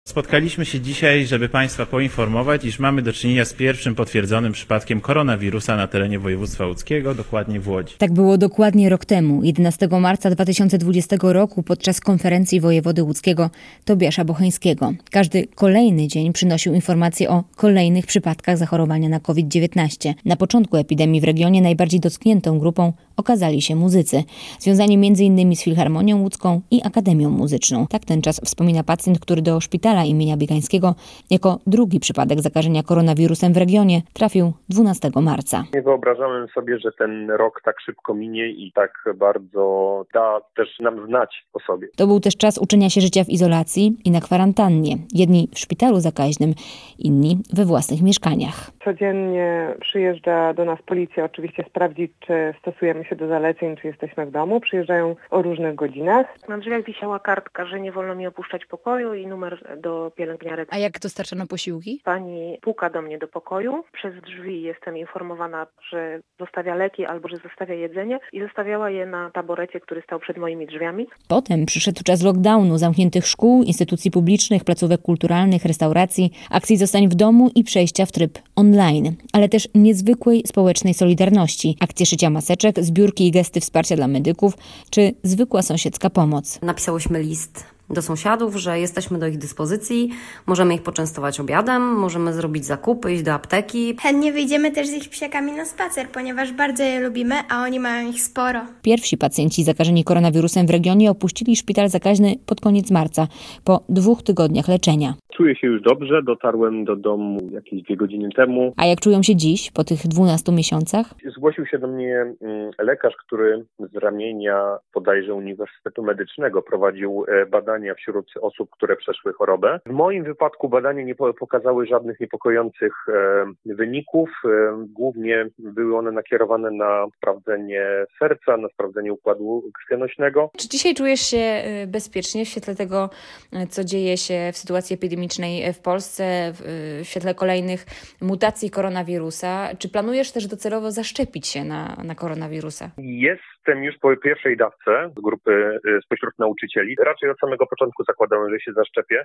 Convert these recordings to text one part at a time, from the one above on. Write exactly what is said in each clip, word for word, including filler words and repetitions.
Spotkaliśmy się dzisiaj, żeby Państwa poinformować, iż mamy do czynienia z pierwszym potwierdzonym przypadkiem koronawirusa na terenie województwa łódzkiego, dokładnie w Łodzi. Tak było dokładnie rok temu, jedenastego marca dwa tysiące dwudziestego roku, podczas konferencji wojewody łódzkiego Tobiasza Bocheńskiego. Każdy kolejny dzień przynosił informacje o kolejnych przypadkach zachorowania na kowid dziewiętnaście. Na początku epidemii w regionie najbardziej dotkniętą grupą okazali się muzycy, związani między innymi z Filharmonią Łódzką i Akademią Muzyczną. Tak ten czas wspomina pacjent, który do szpitala imienia Biegańskiego jako drugi przypadek zakażenia koronawirusem w regionie trafił dwunastego marca. Nie wyobrażałem sobie, że ten rok tak szybko minie i tak bardzo da też nam znać o sobie. To był też czas uczenia się życia w izolacji i na kwarantannie. Jedni w szpitalu zakaźnym, inni we własnych mieszkaniach. Codziennie przyjeżdża do nas policja oczywiście sprawdzić, czy stosujemy się do zaleceń, czy jesteśmy w domu. Przyjeżdżają o różnych godzinach. Na drzwiach wisiała kartka, że nie wolno mi opuszczać pokoju i numer do pielęgniarek. A jak dostarczano posiłki? Pani puka do mnie do pokoju. Przez drzwi jestem informowana, że zostawia leki albo że zostawia jedzenie i zostawiała je na taborecie, który stał przed moimi drzwiami. Potem przyszedł czas lockdownu, zamkniętych szkół, instytucji publicznych, placówek kulturalnych, restauracji, akcji zostań w domu i przejścia w tryb online, ale też niezwykłej społecznej solidarności, akcje szycia maseczek, zbiórki i gesty wsparcia dla medyków, czy zwykła sąsiedzka pomoc. Napisałyśmy list do sąsiadów, że jesteśmy do ich dyspozycji, możemy ich poczęstować obiadem, możemy zrobić zakupy, iść do apteki. Chętnie wyjdziemy też z ich psiakami na spacer, ponieważ bardzo je lubimy, a oni mają ich sporo. Pierwsi pacjenci zakażeni koronawirusem w regionie opuścili szpital zakaźny pod koniec marca, po dwóch tygodniach leczenia. Czuję się już dobrze, dotarłem do domu jakieś dwie godziny temu. A jak czują się dziś, po tych dwunastu miesiącach? Zgłosił się do mnie lekarz, który z ramienia bodajże Uniwersytetu Medycznego prowadził badania wśród osób, które przeszły chorobę. W moim wypadku badania nie pokazały żadnych niepokojących wyników. Głównie były one nakierowane na sprawdzenie serca, na sprawdzenie układu krwionośnego. Czy dzisiaj czujesz się bezpiecznie w świetle tego, co dzieje się w sytuacji epidemicznej w Polsce, w świetle kolejnych mutacji koronawirusa? Czy planujesz też docelowo zaszczepić się na, na koronawirusa? Jestem już po pierwszej dawce z grupy spośród nauczycieli. Raczej od samego początku zakładałem, że się zaszczepię.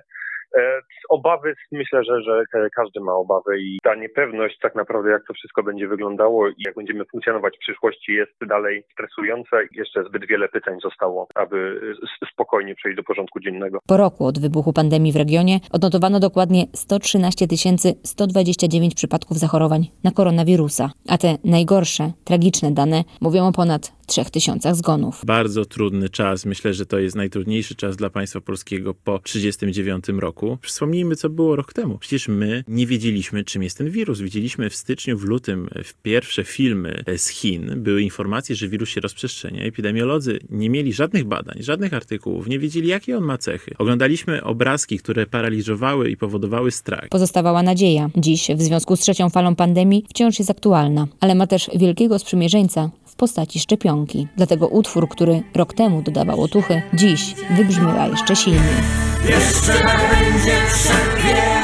Z obawy, myślę, że, że każdy ma obawy i ta niepewność tak naprawdę, jak to wszystko będzie wyglądało i jak będziemy funkcjonować w przyszłości, jest dalej stresująca. Jeszcze zbyt wiele pytań zostało, aby spokojnie przejść do porządku dziennego. Po roku od wybuchu pandemii w regionie odnotowano dokładnie sto trzynaście tysięcy sto dwadzieścia dziewięć przypadków zachorowań na koronawirusa, a te najgorsze, tragiczne dane mówią o ponad trzech tysiącach zgonów. Bardzo trudny czas. Myślę, że to jest najtrudniejszy czas dla państwa polskiego po trzydziestym dziewiątym roku. Wspomnijmy, co było rok temu. Przecież my nie wiedzieliśmy, czym jest ten wirus. Widzieliśmy w styczniu, w lutym w pierwsze filmy z Chin. Były informacje, że wirus się rozprzestrzenia. Epidemiolodzy nie mieli żadnych badań, żadnych artykułów, nie wiedzieli, jakie on ma cechy. Oglądaliśmy obrazki, które paraliżowały i powodowały strach. Pozostawała nadzieja. Dziś, w związku z trzecią falą pandemii, wciąż jest aktualna, ale ma też wielkiego sprzymierzeńca w postaci szczepionki. Dlatego utwór, który rok temu dodawał otuchy, dziś wybrzmiewa jeszcze silniej. Jeszcze będzie wszelkie